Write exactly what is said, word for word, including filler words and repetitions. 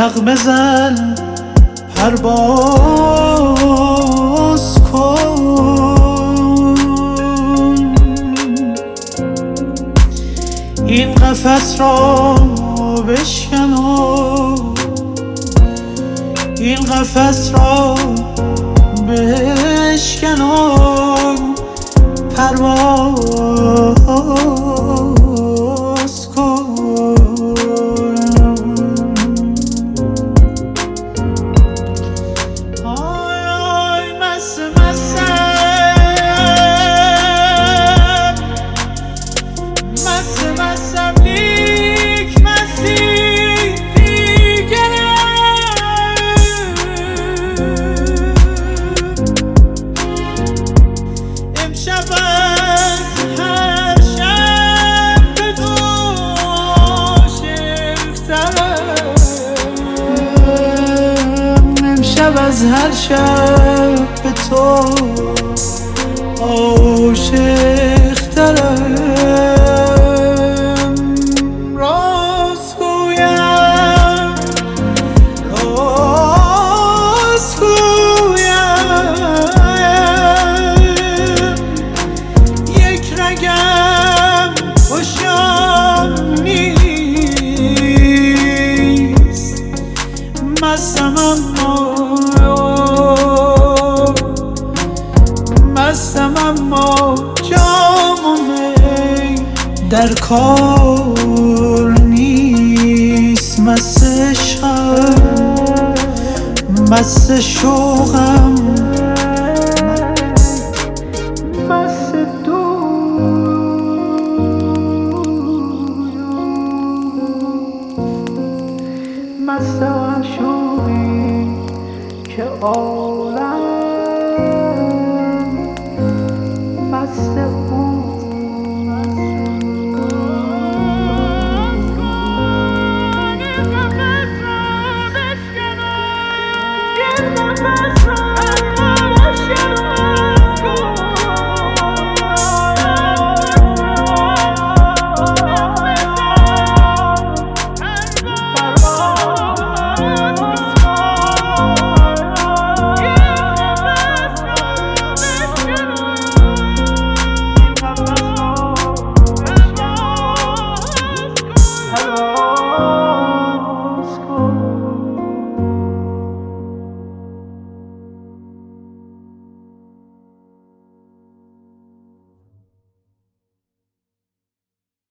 نغمه زن پرواز کن، این قفس را بشکن و این قفس را بشکن و پرواز کن. آی آی مست مستم، مست مستم لیک مستی امشب از هر شب به تو عاشق‌ترم، امشب از هر شب به تو عاشق‌ترم. راز گویم راز گویم یک رگم خوشم نیست، مستم اما مستم اما جام و می در کار نیست. مست عشقم مست شوقم مست مست عشقی که آن